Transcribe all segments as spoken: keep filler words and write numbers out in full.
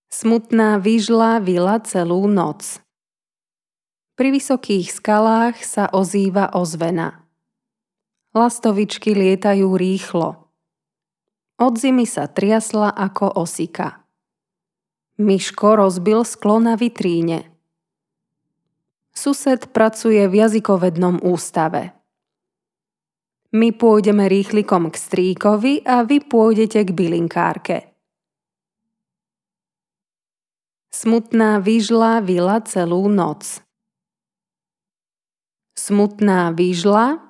Smutná vyžla vila celú noc. Pri vysokých skalách sa ozýva ozvena. Lastovičky lietajú rýchlo. Od zimy sa triasla ako osika. Miško rozbil sklo na vitríne. Sused pracuje v jazykovednom ústave. My pôjdeme rýchlikom k strýkovi a vy pôjdete k bylinkárke. Smutná vyžla vila celú noc. Smutná vyžla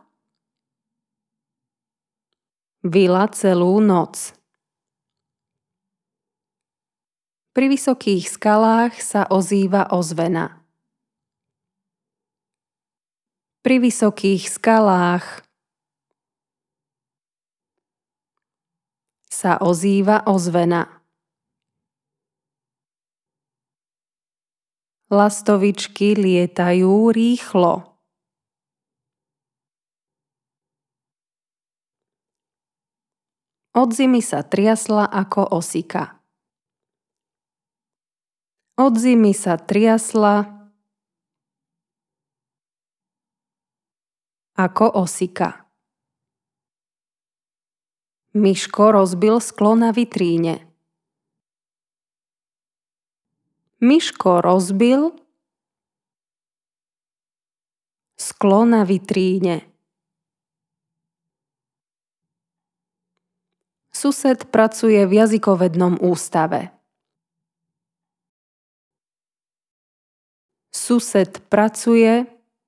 vila celú noc. Pri vysokých skalách sa ozýva ozvena. Pri vysokých skalách sa ozýva ozvena. Lastovičky lietajú rýchlo. Od zimy sa triasla ako osika. Od zimy sa triasla ako osika. Miško rozbil sklo na vitríne. Miško rozbil sklo na vitríne. Sused pracuje v jazykovednom ústave. Sused pracuje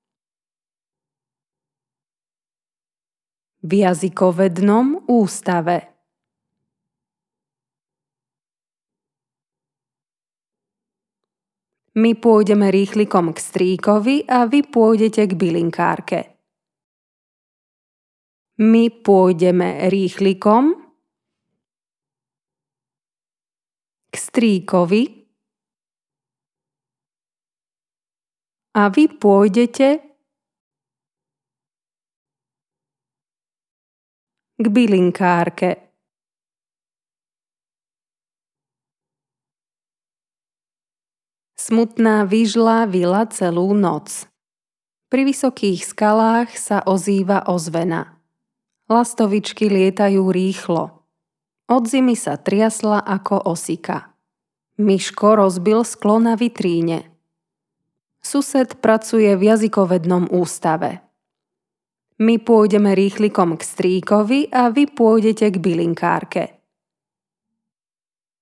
v jazykovednom ústave. My pôjdeme rýchlikom k strýkovi a vy pôjdete k bylinkárke. My pôjdeme rýchlikom k strýkovi a vy pôjdete k bylinkárke. Smutná vyžla vila celú noc. Pri vysokých skalách sa ozýva ozvena. Lastovičky lietajú rýchlo. Od zimy sa triasla ako osika. Miško rozbil sklo na vitríne. Sused pracuje v jazykovednom ústave. My pôjdeme rýchlikom k strýkovi a vy pôjdete k bylinkárke.